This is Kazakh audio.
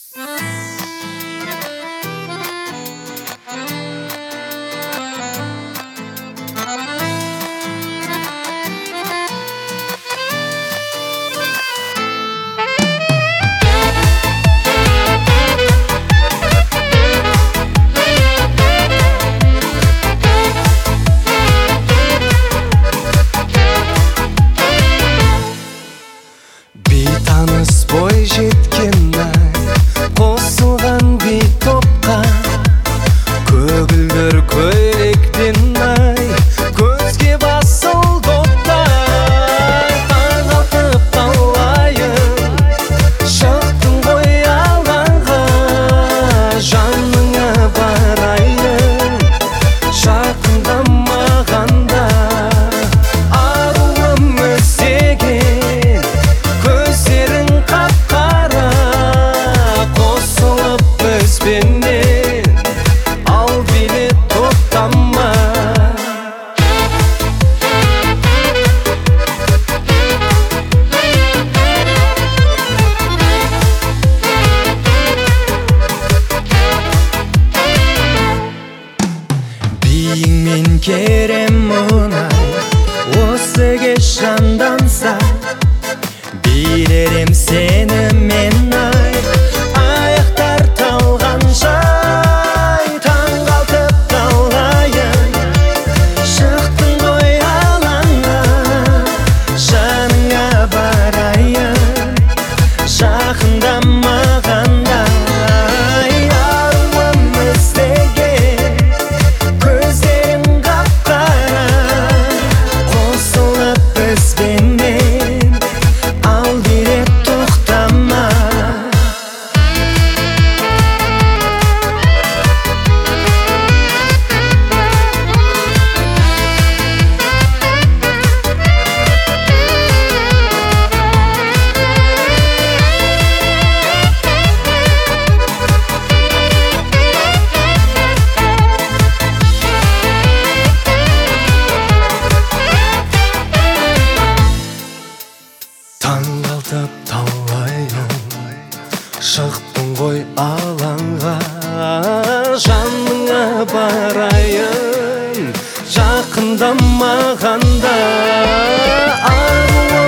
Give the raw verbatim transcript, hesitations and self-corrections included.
Бейтаныс бой жеткен ай, қосылған бей топқа, көгілдір көйлекпен ай, көзге басыл доптай. Таң атып талайын, шықтың ғой алаңға, жаныңа барайын, жақындамағанда. Аруым іздеген көздерің қап-қара, қосылып бізбенен, ал билет тоқтама. Биіңмен керемін ай, осы кеш жанданса, билерем сені мен ай, аяқтар талғанша. Таңғалтып талайын, шықтың ғой алаңға, жаныңа барайын, жақындамағанда. Аруым іздеген көздерің қап-қара, қосылып бізбенен, ал билет тоқтама. Таңғалтып талайын, шықтың ғой алаңға, жаныңа барайын, жақындамағанда. Аруым